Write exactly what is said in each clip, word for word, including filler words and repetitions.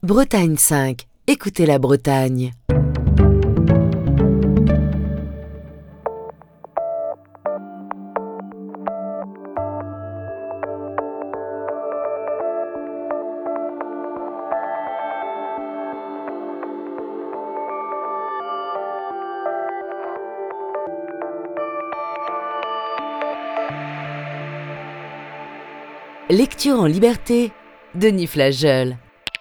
Bretagne cinq. Écoutez la Bretagne. Lecture en liberté, Denis Flageol.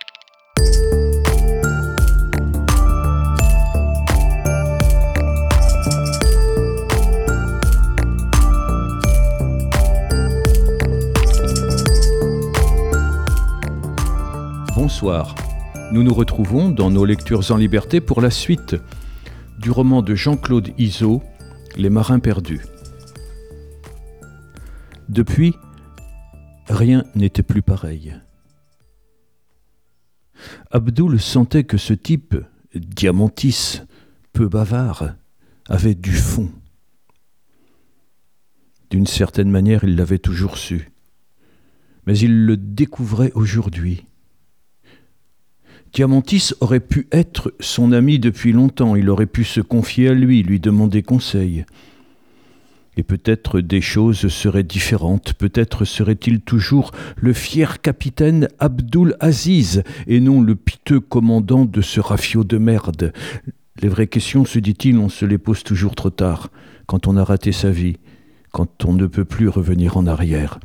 Bonsoir, nous nous retrouvons dans nos lectures en liberté pour la suite du roman de Jean-Claude Izeau, Les Marins perdus. Depuis, rien n'était plus pareil. Abdoul sentait que ce type, Diamantis, peu bavard, avait du fond. D'une certaine manière, il l'avait toujours su. Mais il le découvrait aujourd'hui. Diamantis aurait pu être son ami depuis longtemps, il aurait pu se confier à lui, lui demander conseil. Et peut-être des choses seraient différentes, peut-être serait-il toujours le fier capitaine Abdoul Aziz, et non le piteux commandant de ce rafio de merde. Les vraies questions, se dit-il, on se les pose toujours trop tard, quand on a raté sa vie, quand on ne peut plus revenir en arrière.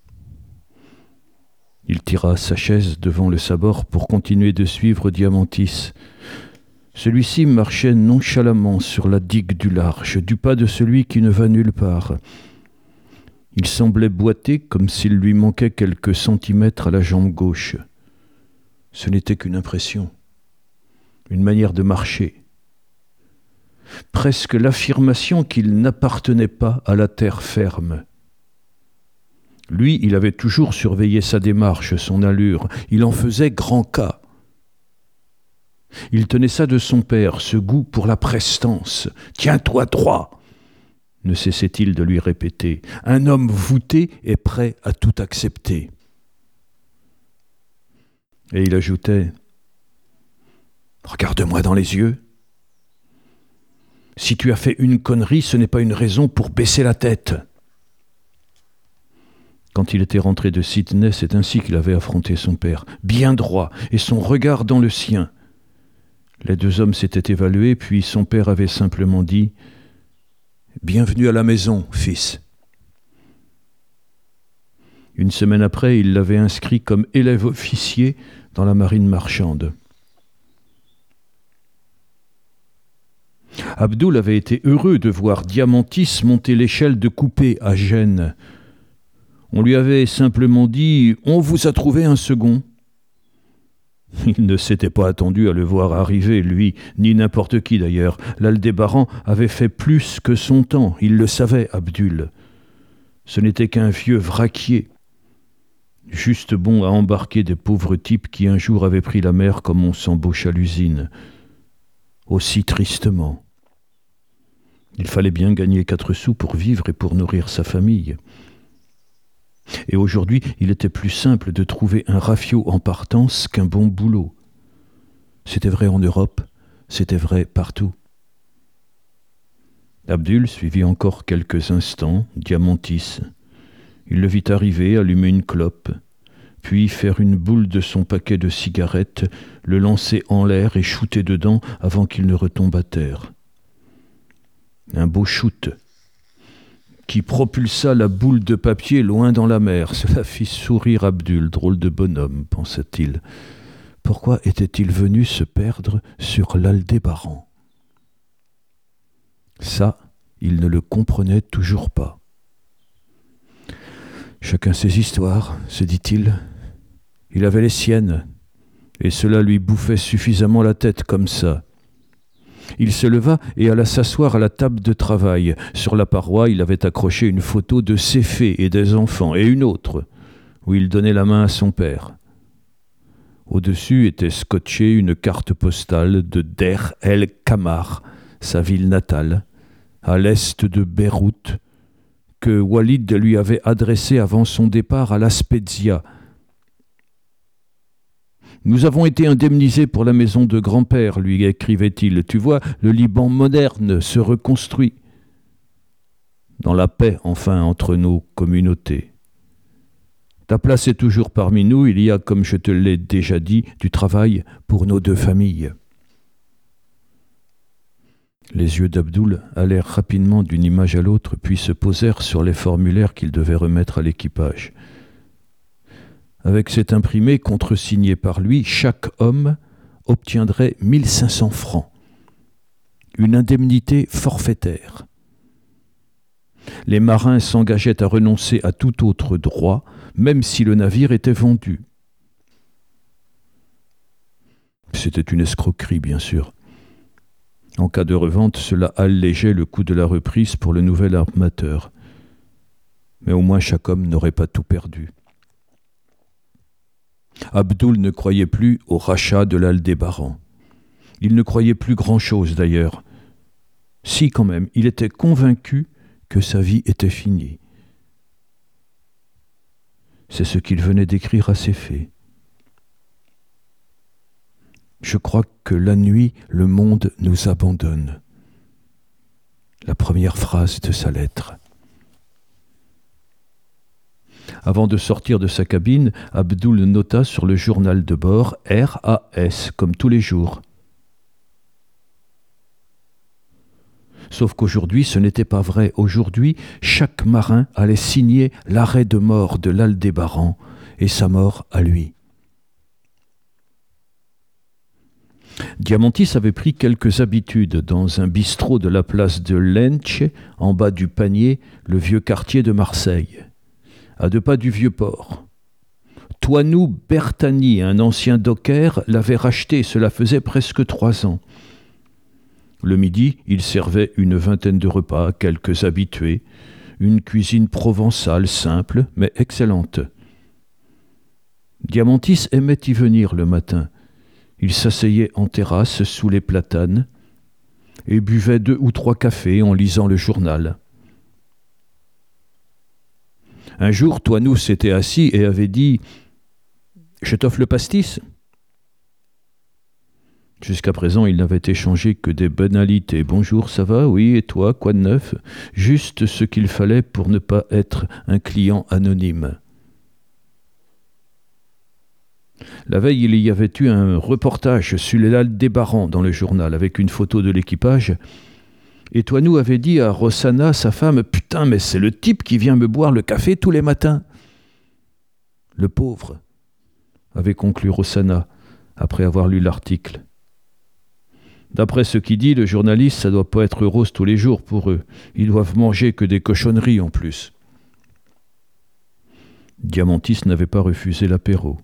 Il tira sa chaise devant le sabord pour continuer de suivre Diamantis. Celui-ci marchait nonchalamment sur la digue du large, du pas de celui qui ne va nulle part. Il semblait boiter comme s'il lui manquait quelques centimètres à la jambe gauche. Ce n'était qu'une impression, une manière de marcher. Presque l'affirmation qu'il n'appartenait pas à la terre ferme. Lui, il avait toujours surveillé sa démarche, son allure. Il en faisait grand cas. Il tenait ça de son père, ce goût pour la prestance. « Tiens-toi droit !» ne cessait-il de lui répéter. Un homme voûté est prêt à tout accepter. Et il ajoutait « Regarde-moi dans les yeux. Si tu as fait une connerie, ce n'est pas une raison pour baisser la tête. » Quand il était rentré de Sydney, c'est ainsi qu'il avait affronté son père, bien droit, et son regard dans le sien. Les deux hommes s'étaient évalués, puis son père avait simplement dit « Bienvenue à la maison, fils ». Une semaine après, il l'avait inscrit comme élève officier dans la marine marchande. Abdoul avait été heureux de voir Diamantis monter l'échelle de Coupé à Gênes. On lui avait simplement dit « On vous a trouvé un second ». Il ne s'était pas attendu à le voir arriver, lui, ni n'importe qui d'ailleurs. L'Aldébaran avait fait plus que son temps, il le savait, Abdoul. Ce n'était qu'un vieux vraquier, juste bon à embarquer des pauvres types qui un jour avaient pris la mer comme on s'embauche à l'usine. Aussi tristement. Il fallait bien gagner quatre sous pour vivre et pour nourrir sa famille. Et aujourd'hui, il était plus simple de trouver un rafio en partance qu'un bon boulot. C'était vrai en Europe, c'était vrai partout. Abdoul suivit encore quelques instants Diamantis. Il le vit arriver, allumer une clope, puis faire une boule de son paquet de cigarettes, le lancer en l'air et shooter dedans avant qu'il ne retombe à terre. Un beau shoot qui propulsa la boule de papier loin dans la mer. Cela fit sourire Abdoul, drôle de bonhomme, pensa-t-il. Pourquoi était-il venu se perdre sur l'Aldébaran ? Ça, il ne le comprenait toujours pas. Chacun ses histoires, se dit-il. Il avait les siennes, et cela lui bouffait suffisamment la tête comme ça. Il se leva et alla s'asseoir à la table de travail. Sur la paroi, il avait accroché une photo de ses fées et des enfants, et une autre, où il donnait la main à son père. Au-dessus était scotchée une carte postale de Der El Kamar, sa ville natale, à l'est de Beyrouth, que Walid lui avait adressée avant son départ à La Spezia. Nous avons été indemnisés pour la maison de grand-père, lui écrivait-il. Tu vois, le Liban moderne se reconstruit. Dans la paix, enfin, entre nos communautés. Ta place est toujours parmi nous, il y a, comme je te l'ai déjà dit, du travail pour nos deux familles. Les yeux d'Abdoul allèrent rapidement d'une image à l'autre, puis se posèrent sur les formulaires qu'il devait remettre à l'équipage. Avec cet imprimé contresigné par lui, chaque homme obtiendrait mille cinq cents francs, une indemnité forfaitaire. Les marins s'engageaient à renoncer à tout autre droit, même si le navire était vendu. C'était une escroquerie, bien sûr. En cas de revente, cela allégeait le coût de la reprise pour le nouvel armateur. Mais au moins chaque homme n'aurait pas tout perdu. Abdoul ne croyait plus au rachat de l'Aldébaran. Il ne croyait plus grand-chose d'ailleurs. Si, quand même, il était convaincu que sa vie était finie. C'est ce qu'il venait d'écrire à ses fées. Je crois que la nuit, le monde nous abandonne. La première phrase de sa lettre. Avant de sortir de sa cabine, Abdoul nota sur le journal de bord R A S, comme tous les jours. Sauf qu'aujourd'hui, ce n'était pas vrai. Aujourd'hui, chaque marin allait signer l'arrêt de mort de l'Aldébaran et sa mort à lui. Diamantis avait pris quelques habitudes dans un bistrot de la place de Lenche, en bas du Panier, le vieux quartier de Marseille, à deux pas du Vieux-Port. Toinou Bertani, un ancien docker, l'avait racheté, cela faisait presque trois ans. Le midi, il servait une vingtaine de repas, quelques habitués, une cuisine provençale simple, mais excellente. Diamantis aimait y venir le matin. Il s'asseyait en terrasse sous les platanes et buvait deux ou trois cafés en lisant le journal. Un jour, Toinou s'était assis et avait dit « Je t'offre le pastis ?» Jusqu'à présent, il n'avait échangé que des banalités. « Bonjour, ça va? Oui, et toi? Quoi de neuf ?» Juste ce qu'il fallait pour ne pas être un client anonyme. La veille, il y avait eu un reportage sur l'Aldébaran dans le journal, avec une photo de l'équipage. Et Toinou avait dit à Rossana, sa femme, « Putain, mais c'est le type qui vient me boire le café tous les matins. » Le pauvre, avait conclu Rossana, après avoir lu l'article. D'après ce qu'il dit, le journaliste, ça doit pas être rose tous les jours pour eux. Ils doivent manger que des cochonneries en plus. Diamantis n'avait pas refusé l'apéro,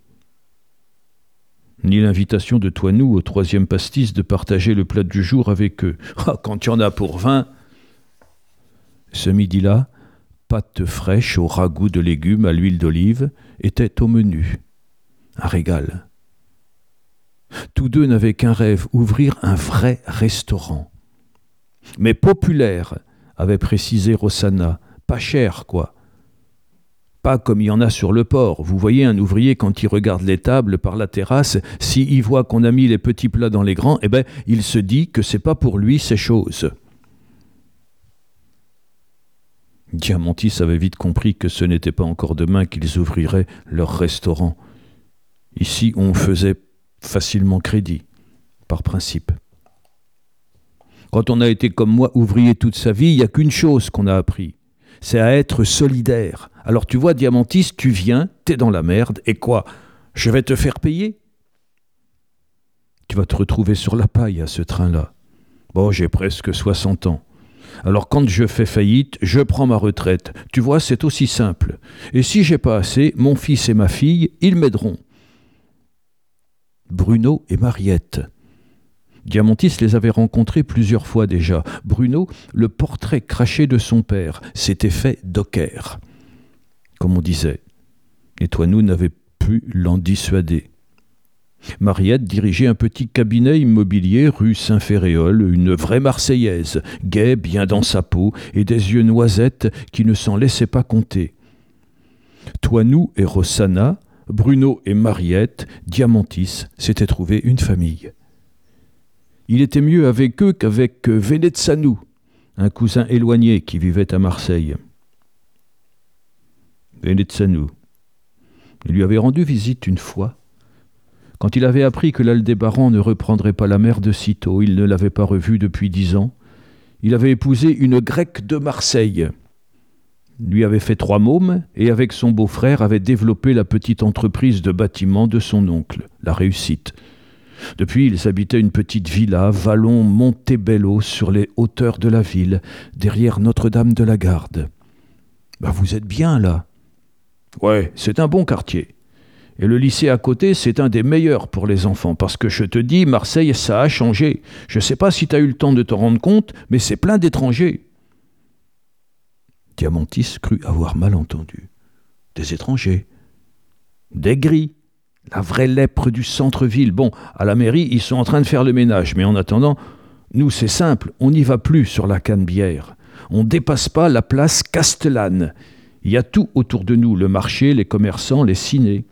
ni l'invitation de Toinou au troisième pastis de partager le plat du jour avec eux. Ah, quand il y en a pour vingt. Ce midi-là, pâtes fraîches au ragoût de légumes à l'huile d'olive étaient au menu. Un régal. Tous deux n'avaient qu'un rêve, ouvrir un vrai restaurant. Mais populaire, avait précisé Rossana, pas cher, quoi. Pas comme il y en a sur le port. Vous voyez un ouvrier, quand il regarde les tables par la terrasse, s'il voit qu'on a mis les petits plats dans les grands, eh ben, il se dit que c'est pas pour lui ces choses. Diamantis avait vite compris que ce n'était pas encore demain qu'ils ouvriraient leur restaurant. Ici, on faisait facilement crédit, par principe. Quand on a été comme moi ouvrier toute sa vie, il n'y a qu'une chose qu'on a appris. C'est à être solidaire. Alors tu vois, Diamantis, tu viens, t'es dans la merde, et quoi? Je vais te faire payer? Tu vas te retrouver sur la paille à ce train-là. Bon, j'ai presque soixante ans. Alors quand je fais faillite, je prends ma retraite. Tu vois, c'est aussi simple. Et si j'ai pas assez, mon fils et ma fille, ils m'aideront. Bruno et Mariette. Diamantis les avait rencontrés plusieurs fois déjà. Bruno, le portrait craché de son père, s'était fait docker, comme on disait. Et Toinou n'avait pu l'en dissuader. Mariette dirigeait un petit cabinet immobilier rue Saint-Féréol, une vraie Marseillaise, gaie, bien dans sa peau, et des yeux noisettes qui ne s'en laissaient pas compter. Toinou et Rossana Bruno et Mariette, Diamantis s'étaient trouvé une famille. Il était mieux avec eux qu'avec Venetsanu, un cousin éloigné qui vivait à Marseille. Venetsanu. Il lui avait rendu visite une fois. Quand il avait appris que l'Aldébaran ne reprendrait pas la mer de sitôt, il ne l'avait pas revu depuis dix ans. Il avait épousé une Grecque de Marseille. Lui avait fait trois mômes et avec son beau-frère avait développé la petite entreprise de bâtiment de son oncle, la Réussite. Depuis, ils habitaient une petite villa, vallon Montebello, sur les hauteurs de la ville, derrière Notre-Dame de la Garde. Bah, vous êtes bien là. Ouais, c'est un bon quartier. Et le lycée à côté, c'est un des meilleurs pour les enfants, parce que je te dis, Marseille, ça a changé. Je ne sais pas si tu as eu le temps de te rendre compte, mais c'est plein d'étrangers. Diamantis crut avoir mal entendu. Des étrangers. Des gris. La vraie lèpre du centre-ville. Bon, à la mairie, ils sont en train de faire le ménage, mais en attendant, nous, c'est simple, on n'y va plus sur la Canebière. On ne dépasse pas la place Castellane. Il y a tout autour de nous, le marché, les commerçants, les cinés.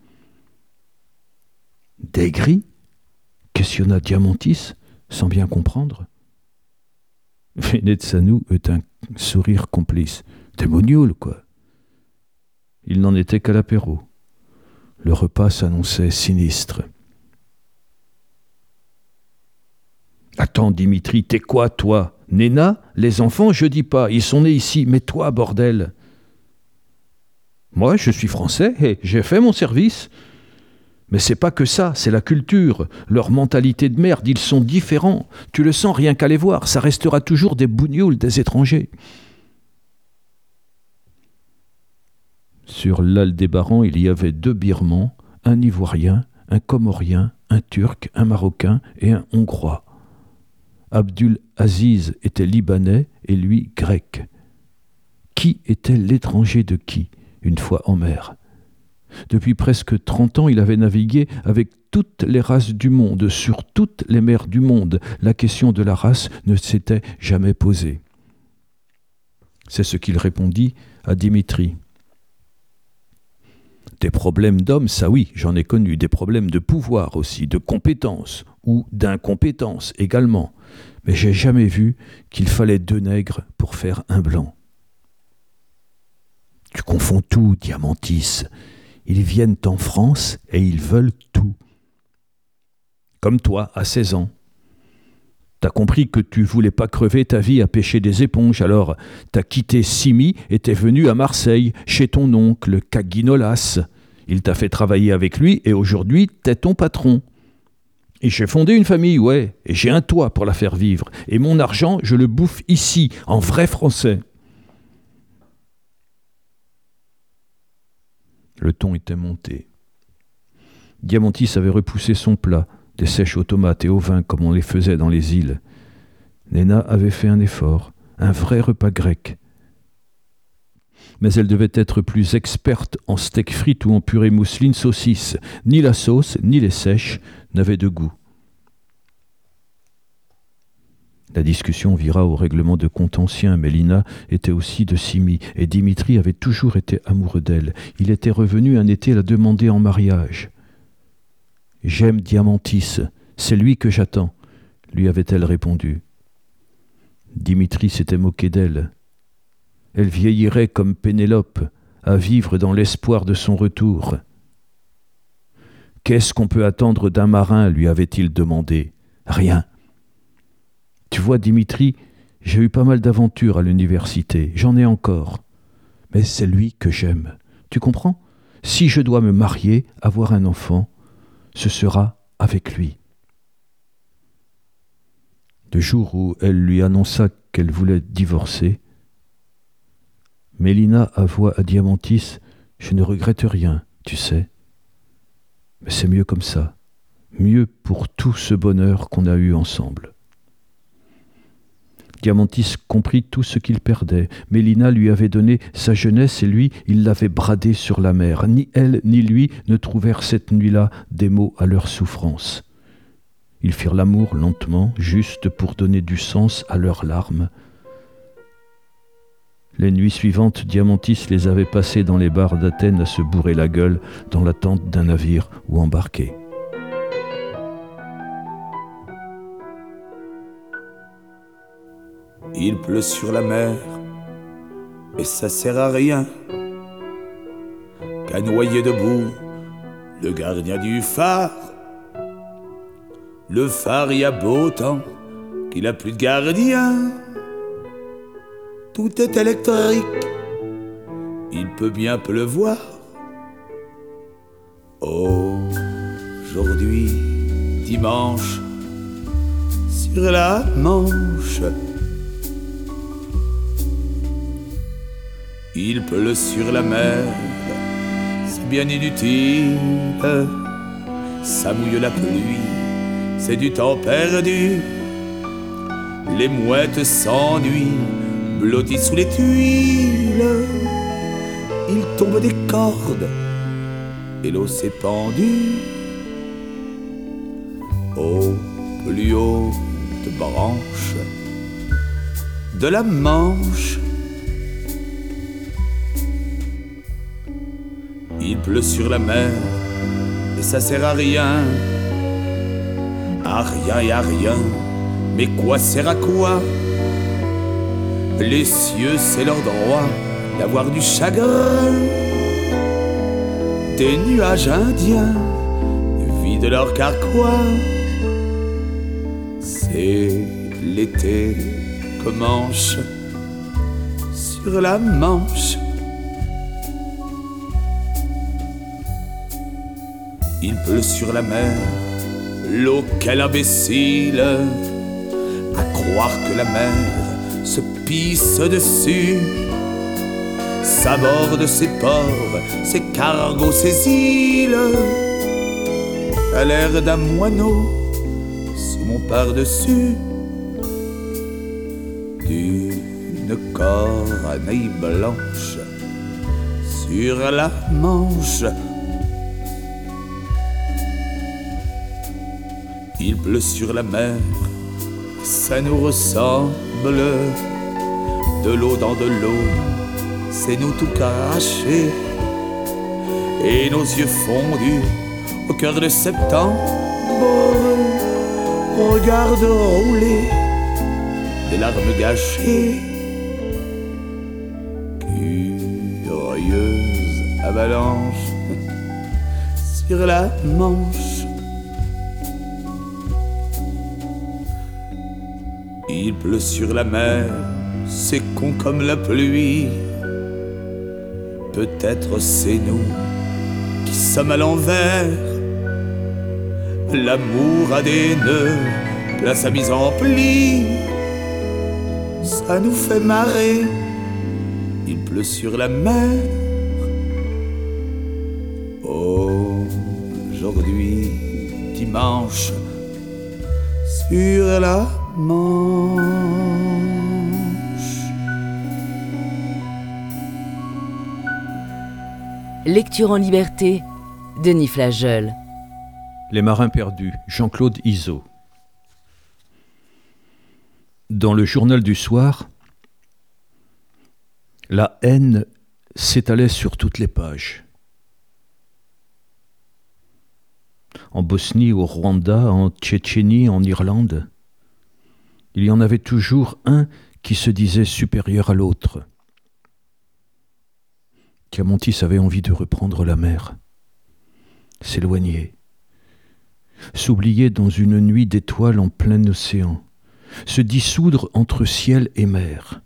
Des gris ? Questionna Diamantis, sans bien comprendre. Venetsanu eut un sourire complice. Des mognoules, quoi. Il n'en était qu'à l'apéro. Le repas s'annonçait sinistre. Attends, Dimitri, t'es quoi, toi ? Néna ? Les enfants, je dis pas, ils sont nés ici, mais toi, bordel ! Moi, je suis français, et j'ai fait mon service. Mais c'est pas que ça, c'est la culture, leur mentalité de merde, ils sont différents. Tu le sens rien qu'à les voir, ça restera toujours des bougnoules, des étrangers. Sur l'Aldébaran, il y avait deux Birmans, un Ivoirien, un Comorien, un Turc, un Marocain et un Hongrois. Abdul Aziz était libanais et lui grec. Qui était l'étranger de qui, une fois en mer ? Depuis presque trente ans, il avait navigué avec toutes les races du monde, sur toutes les mers du monde. La question de la race ne s'était jamais posée. C'est ce qu'il répondit à Dimitri. Des problèmes d'hommes, ça oui, j'en ai connu. Des problèmes de pouvoir aussi, de compétence ou d'incompétence également. Mais j'ai jamais vu qu'il fallait deux nègres pour faire un blanc. Tu confonds tout, Diamantis. Ils viennent en France et ils veulent tout. Comme toi, à seize ans. T'as compris que tu voulais pas crever ta vie à pêcher des éponges, alors t'as quitté Simi et t'es venu à Marseille, chez ton oncle, Caguinolas. Il t'a fait travailler avec lui et aujourd'hui, t'es ton patron. Et j'ai fondé une famille, ouais, et j'ai un toit pour la faire vivre. Et mon argent, je le bouffe ici, en vrai français. Le ton était monté. Diamantis avait repoussé son plat, des sèches aux tomates et au vin comme on les faisait dans les îles. Néna avait fait un effort, un vrai repas grec. Mais elle devait être plus experte en steak frites ou en purée mousseline saucisse. Ni la sauce, ni les sèches n'avaient de goût. La discussion vira au règlement de compte ancien. Mélina était aussi de Simi, et Dimitri avait toujours été amoureux d'elle. Il était revenu un été la demander en mariage. « J'aime Diamantis, c'est lui que j'attends », lui avait-elle répondu. Dimitri s'était moqué d'elle. Elle vieillirait comme Pénélope, à vivre dans l'espoir de son retour. « Qu'est-ce qu'on peut attendre d'un marin ?» lui avait-il demandé. « Rien. Tu vois, Dimitri, j'ai eu pas mal d'aventures à l'université, j'en ai encore. Mais c'est lui que j'aime. Tu comprends ? Si je dois me marier, avoir un enfant, ce sera avec lui. » Le jour où elle lui annonça qu'elle voulait divorcer, Mélina avoua à Diamantis « Je ne regrette rien, tu sais. Mais c'est mieux comme ça, mieux pour tout ce bonheur qu'on a eu ensemble. » Diamantis comprit tout ce qu'il perdait. Mélina lui avait donné sa jeunesse et lui, il l'avait bradée sur la mer. Ni elle ni lui ne trouvèrent cette nuit-là des mots à leur souffrance. Ils firent l'amour lentement, juste pour donner du sens à leurs larmes. Les nuits suivantes, Diamantis les avait passées dans les bars d'Athènes à se bourrer la gueule dans l'attente d'un navire où embarquer. Il pleut sur la mer, et ça sert à rien qu'à noyer debout le gardien du phare. Le phare y a beau temps qu'il a plus de gardien. Tout est électrique, il peut bien pleuvoir. Aujourd'hui, dimanche, sur la Manche, il pleut sur la mer, c'est bien inutile. Ça mouille la pluie, c'est du temps perdu. Les mouettes s'ennuient, blotties sous les tuiles. Il tombe des cordes et l'eau s'est pendue. Aux plus hautes branches de la Manche, il pleut sur la mer et ça sert à rien. À rien et à rien, mais quoi sert à quoi? Les cieux, c'est leur droit d'avoir du chagrin. Des nuages indiens vident leur carquois. C'est l'été commence sur la Manche. Il pleut sur la mer, l'eau, quel imbécile, à croire que la mer se pisse dessus, s'aborde ses ports, ses cargos, ses îles, à l'air d'un moineau sous mon par-dessus, d'une corneille blanche sur la Manche. Il pleut sur la mer, ça nous ressemble. De l'eau dans de l'eau, c'est nous tout craché. Et nos yeux fondus au cœur de septembre, regarde rouler des larmes gâchées. Curieuse avalanche sur la Manche. Il pleut sur la mer, c'est con comme la pluie. Peut-être c'est nous qui sommes à l'envers. L'amour a des nœuds, place à mise en pli. Ça nous fait marrer, il pleut sur la mer. Aujourd'hui, dimanche, sur la Manche. Lecture en liberté, Denis Flageol. Les marins perdus, Jean-Claude Izzo. Dans le journal du soir, la haine s'étalait sur toutes les pages. En Bosnie, au Rwanda, en Tchétchénie, en Irlande, il y en avait toujours un qui se disait supérieur à l'autre. Diamantis avait envie de reprendre la mer, s'éloigner, s'oublier dans une nuit d'étoiles en plein océan, se dissoudre entre ciel et mer.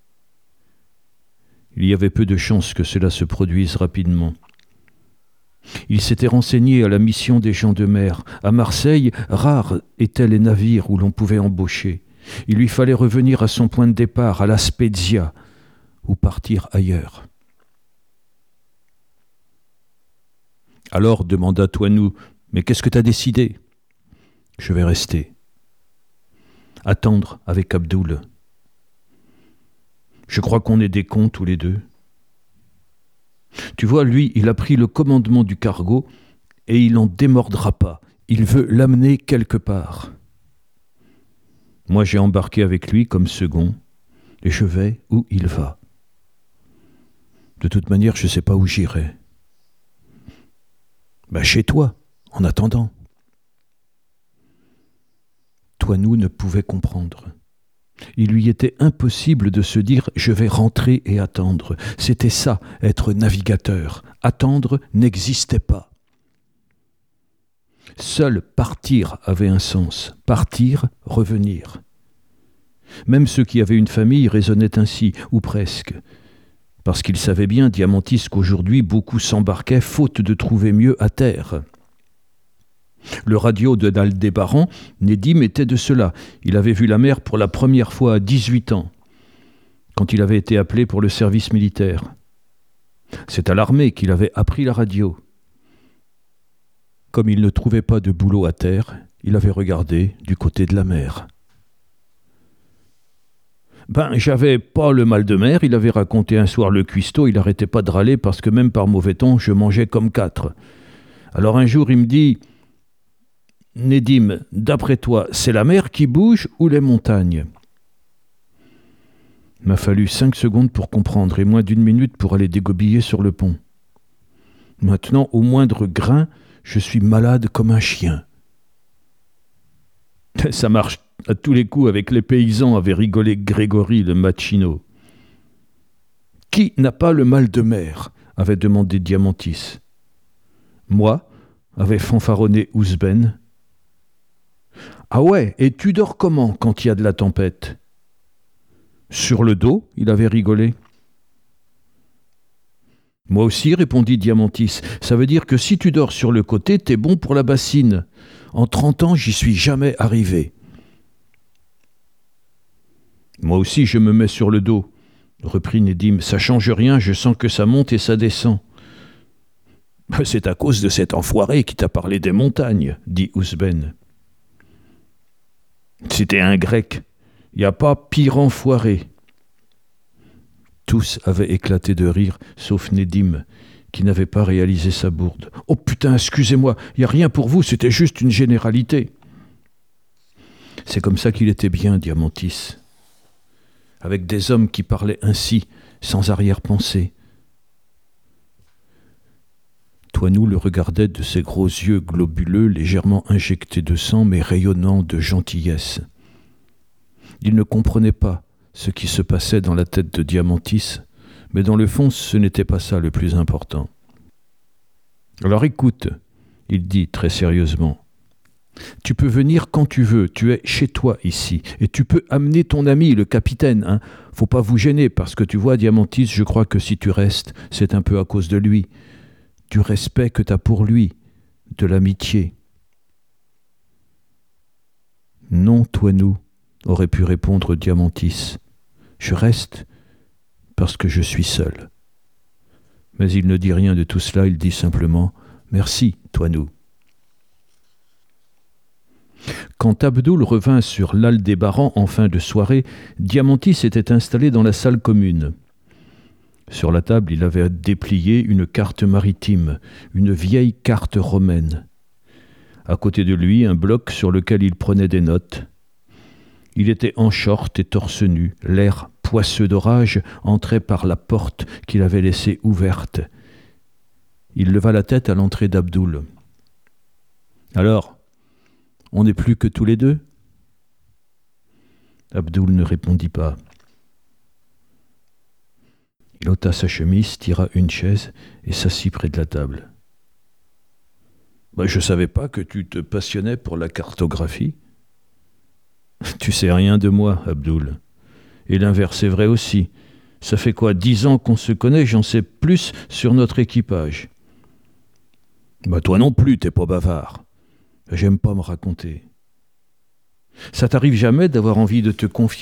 Il y avait peu de chances que cela se produise rapidement. Il s'était renseigné à la mission des gens de mer. À Marseille, rares étaient les navires où l'on pouvait embaucher. Il lui fallait revenir à son point de départ, à la Spezia, ou partir ailleurs. Alors, demanda Toinou, mais qu'est-ce que t'as décidé ? Je vais rester. Attendre avec Abdoul. Je crois qu'on est des cons tous les deux. Tu vois, lui, il a pris le commandement du cargo et il n'en démordra pas. Il veut l'amener quelque part. Moi, j'ai embarqué avec lui comme second et je vais où il va. De toute manière, je ne sais pas où j'irai. Ben, chez toi, en attendant. Toinou ne pouvait comprendre. Il lui était impossible de se dire « je vais rentrer et attendre ». C'était ça, être navigateur. Attendre n'existait pas. Seul partir avait un sens. Partir, revenir. Même ceux qui avaient une famille raisonnaient ainsi, ou presque. Parce qu'ils savaient bien, Diamantis, qu'aujourd'hui beaucoup s'embarquaient faute de trouver mieux à terre. Le radio de d'Aldébaran, Nedim était de cela. Il avait vu la mer pour la première fois à dix-huit ans, quand il avait été appelé pour le service militaire. C'est à l'armée qu'il avait appris la radio. Comme il ne trouvait pas de boulot à terre, il avait regardé du côté de la mer. Ben, j'avais pas le mal de mer, il avait raconté un soir le cuistot, il n'arrêtait pas de râler parce que même par mauvais temps, je mangeais comme quatre. Alors un jour, il me dit « Nedim, d'après toi, c'est la mer qui bouge ou les montagnes ?» Il m'a fallu cinq secondes pour comprendre et moins d'une minute pour aller dégobiller sur le pont. Maintenant, au moindre grain, je suis malade comme un chien. Ça marche à tous les coups avec les paysans, avait rigolé Grégory le machino. Qui n'a pas le mal de mer avait demandé Diamantis. Moi, avait fanfaronné Ouzben. Ah ouais, et tu dors comment quand il y a de la tempête? Sur le dos, il avait rigolé. Moi aussi, répondit Diamantis, ça veut dire que si tu dors sur le côté, t'es bon pour la bassine. En trente ans, j'y suis jamais arrivé. Moi aussi, je me mets sur le dos, reprit Nedim. Ça change rien, je sens que ça monte et ça descend. C'est à cause de cet enfoiré qui t'a parlé des montagnes, dit Ouzben. C'était un grec. Il n'y a pas pire enfoiré. Tous avaient éclaté de rire, sauf Nedim, qui n'avait pas réalisé sa bourde. « Oh putain, excusez-moi, il n'y a rien pour vous, c'était juste une généralité. » C'est comme ça qu'il était bien, Diamantis. Avec des hommes qui parlaient ainsi, sans arrière-pensée. Toinou le regardait de ses gros yeux globuleux, légèrement injectés de sang, mais rayonnants de gentillesse. Il ne comprenait pas ce qui se passait dans la tête de Diamantis, mais dans le fond, ce n'était pas ça le plus important. « Alors écoute, » il dit très sérieusement, « tu peux venir quand tu veux, tu es chez toi ici, et tu peux amener ton ami, le capitaine, hein. Faut pas vous gêner, parce que tu vois, Diamantis, je crois que si tu restes, c'est un peu à cause de lui, du respect que tu as pour lui, de l'amitié. » « Non, Toinou, » aurait pu répondre Diamantis. « Je reste parce que je suis seul. » Mais il ne dit rien de tout cela, il dit simplement « Merci, Toinou. » Quand Abdoul revint sur l'Aldébaran en fin de soirée, Diamantis était installé dans la salle commune. Sur la table, il avait déplié une carte maritime, une vieille carte romaine. À côté de lui, un bloc sur lequel il prenait des notes. Il était en short et torse nu, l'air poisseux d'orage entrait par la porte qu'il avait laissée ouverte. Il leva la tête à l'entrée d'Abdoul. « Alors, on n'est plus que tous les deux ?» Abdoul ne répondit pas. Il ôta sa chemise, tira une chaise et s'assit près de la table. Ben, « Je ne savais pas que tu te passionnais pour la cartographie. » « Tu sais rien de moi, Abdoul. Et l'inverse est vrai aussi. Ça fait quoi, dix ans qu'on se connaît, j'en sais plus sur notre équipage. » Bah toi non plus, t'es pas bavard. J'aime pas me raconter. Ça t'arrive jamais d'avoir envie de te confier ?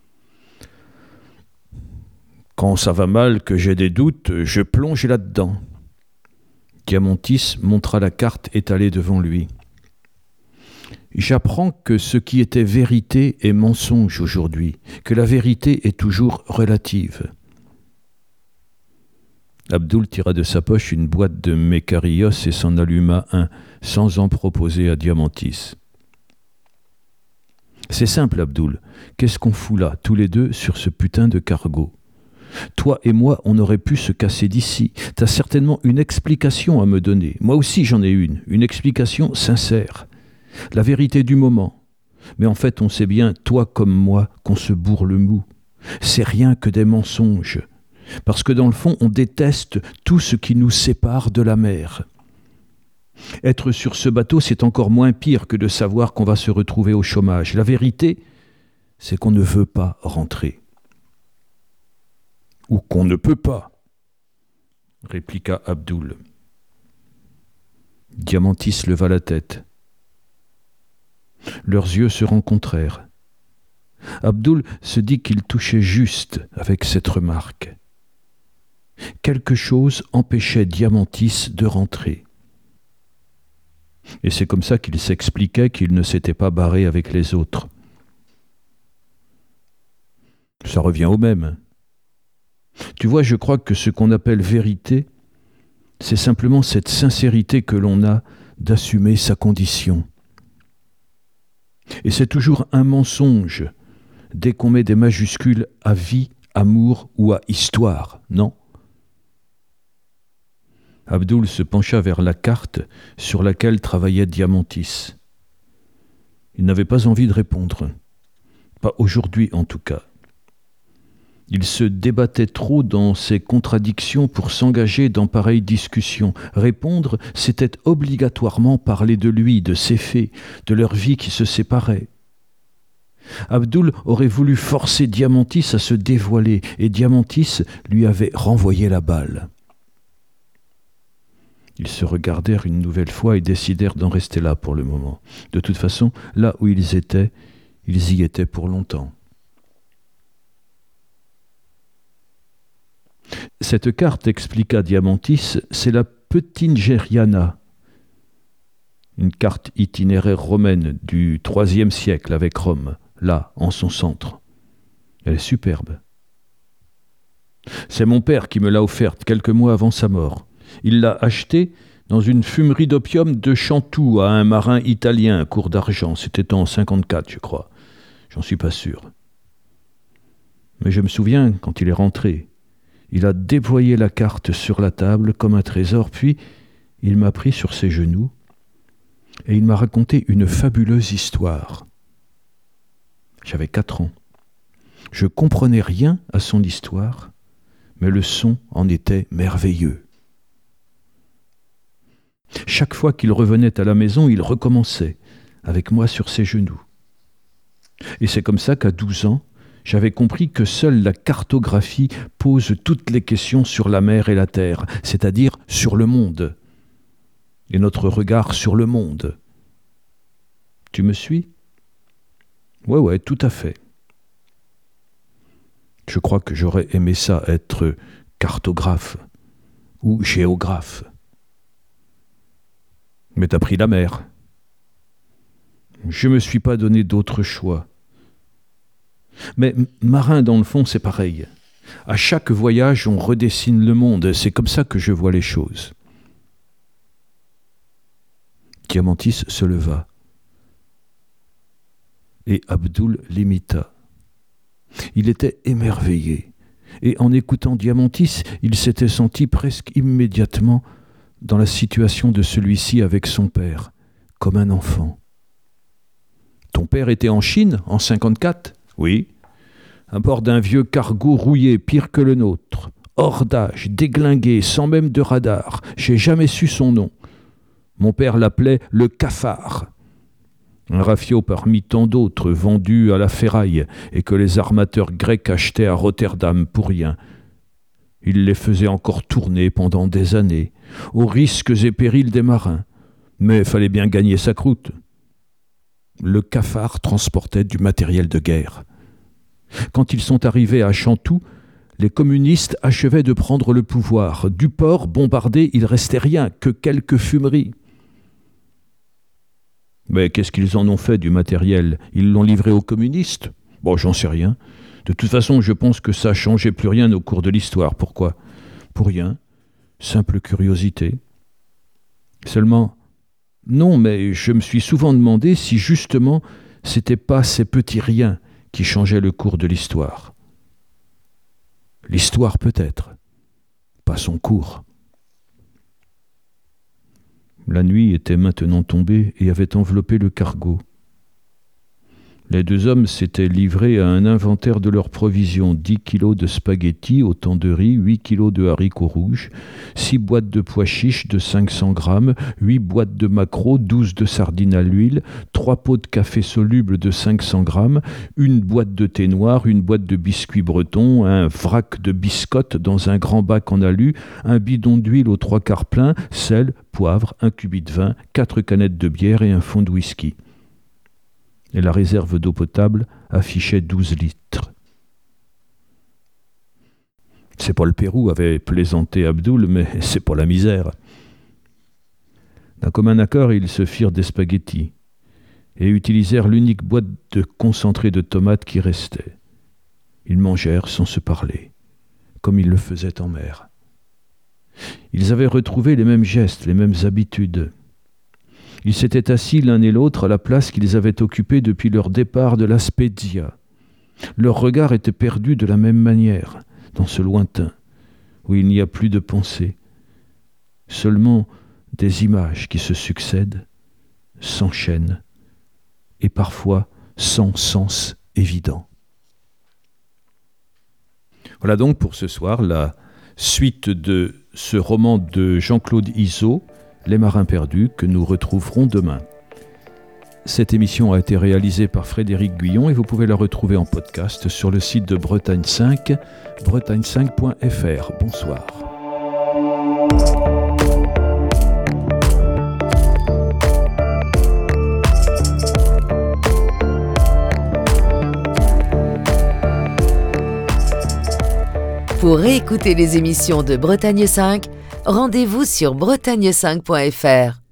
Quand ça va mal, que j'ai des doutes, je plonge là-dedans. Diamantis montra la carte étalée devant lui. J'apprends que ce qui était vérité est mensonge aujourd'hui, que la vérité est toujours relative. Abdoul tira de sa poche une boîte de mécarios et s'en alluma un, sans en proposer à Diamantis. C'est simple, Abdoul. Qu'est-ce qu'on fout là, tous les deux, sur ce putain de cargo ? Toi et moi, on aurait pu se casser d'ici. T'as certainement une explication à me donner. Moi aussi, j'en ai une. Une explication sincère. La vérité du moment. Mais en fait, on sait bien, toi comme moi, qu'on se bourre le mou. C'est rien que des mensonges. Parce que dans le fond, on déteste tout ce qui nous sépare de la mer. Être sur ce bateau, c'est encore moins pire que de savoir qu'on va se retrouver au chômage. La vérité, c'est qu'on ne veut pas rentrer. Ou qu'on ne peut pas, répliqua Abdoul. Diamantis leva la tête. Leurs yeux se rencontrèrent. Abdoul se dit qu'il touchait juste avec cette remarque. Quelque chose empêchait Diamantis de rentrer. Et c'est comme ça qu'il s'expliquait qu'il ne s'était pas barré avec les autres. Ça revient au même. Tu vois, je crois que ce qu'on appelle vérité, c'est simplement cette sincérité que l'on a d'assumer sa condition. Et c'est toujours un mensonge dès qu'on met des majuscules à vie, amour ou à histoire, non ? Abdoul se pencha vers la carte sur laquelle travaillait Diamantis. Il n'avait pas envie de répondre. Pas aujourd'hui en tout cas. Il se débattait trop dans ses contradictions pour s'engager dans pareille discussion. Répondre, c'était obligatoirement parler de lui, de ses faits, de leur vie qui se séparait. Abdoul aurait voulu forcer Diamantis à se dévoiler, et Diamantis lui avait renvoyé la balle. Ils se regardèrent une nouvelle fois et décidèrent d'en rester là pour le moment. De toute façon, là où ils étaient, ils y étaient pour longtemps. Cette carte, expliqua Diamantis, c'est la Peutingeriana, une carte itinéraire romaine du troisième siècle avec Rome, là, en son centre. Elle est superbe. C'est mon père qui me l'a offerte quelques mois avant sa mort. Il l'a achetée dans une fumerie d'opium de Chantoux à un marin italien à court d'argent. C'était en cinquante-quatre, je crois. J'en suis pas sûr. Mais je me souviens, quand il est rentré, il a déployé la carte sur la table comme un trésor, puis il m'a pris sur ses genoux et il m'a raconté une fabuleuse histoire. J'avais quatre ans. Je comprenais rien à son histoire, mais le son en était merveilleux. Chaque fois qu'il revenait à la maison, il recommençait, avec moi sur ses genoux. Et c'est comme ça qu'à douze ans, j'avais compris que seule la cartographie pose toutes les questions sur la mer et la terre, c'est-à-dire sur le monde, et notre regard sur le monde. Tu me suis ? Ouais, ouais, tout à fait. Je crois que j'aurais aimé ça, être cartographe ou géographe. Mais t'as pris la mer. Je me suis pas donné d'autre choix. Mais marin, dans le fond, c'est pareil. À chaque voyage, on redessine le monde. C'est comme ça que je vois les choses. Diamantis se leva. Et Abdoul l'imita. Il était émerveillé. Et en écoutant Diamantis, il s'était senti presque immédiatement dans la situation de celui-ci avec son père, comme un enfant. Ton père était en Chine, en cinquante-quatre ? Oui. À bord d'un vieux cargo rouillé, pire que le nôtre. Hors d'âge, déglingué, sans même de radar. J'ai jamais su son nom. Mon père l'appelait le cafard. Un rafio parmi tant d'autres vendus à la ferraille et que les armateurs grecs achetaient à Rotterdam pour rien. Il les faisait encore tourner pendant des années, aux risques et périls des marins. Mais il fallait bien gagner sa croûte. Le cafard transportait du matériel de guerre. Quand ils sont arrivés à Chantoux, les communistes achevaient de prendre le pouvoir. Du port bombardé, il restait rien, que quelques fumeries. Mais qu'est-ce qu'ils en ont fait du matériel ? Ils l'ont livré aux communistes ? Bon, j'en sais rien. De toute façon, je pense que ça ne changeait plus rien au cours de l'histoire. Pourquoi ? Pour rien. Simple curiosité. Seulement, non, mais je me suis souvent demandé si justement, c'était pas ces petits riens qui changeaient le cours de l'histoire. L'histoire peut-être, pas son cours. La nuit était maintenant tombée et avait enveloppé le cargo. Les deux hommes s'étaient livrés à un inventaire de leurs provisions, dix kilos de spaghettis, autant de riz, huit kilos de haricots rouges, six boîtes de pois chiches de cinq cents grammes, huit boîtes de maquereaux, douze de sardines à l'huile, trois pots de café soluble de cinq cents grammes, une boîte de thé noir, une boîte de biscuits bretons, un vrac de biscottes dans un grand bac en alu, un bidon d'huile aux trois quarts plein, sel, poivre, un cubi de vin, quatre canettes de bière et un fond de whisky. Et la réserve d'eau potable affichait douze litres. C'est pas le Pérou, avait plaisanté Abdoul, mais c'est pas la misère. D'un commun accord, ils se firent des spaghettis et utilisèrent l'unique boîte de concentré de tomates qui restait. Ils mangèrent sans se parler, comme ils le faisaient en mer. Ils avaient retrouvé les mêmes gestes, les mêmes habitudes. Ils s'étaient assis l'un et l'autre à la place qu'ils avaient occupée depuis leur départ de la Spezia. Leur regard était perdu de la même manière, dans ce lointain, où il n'y a plus de pensée, seulement des images qui se succèdent, s'enchaînent, et parfois sans sens évident. Voilà donc pour ce soir la suite de ce roman de Jean-Claude Izot, Les Marins perdus, que nous retrouverons demain. Cette émission a été réalisée par Frédéric Guyon et vous pouvez la retrouver en podcast sur le site de Bretagne cinq, bretagne cinq point f r. Bonsoir. Pour réécouter les émissions de Bretagne cinq, rendez-vous sur bretagne cinq point f r.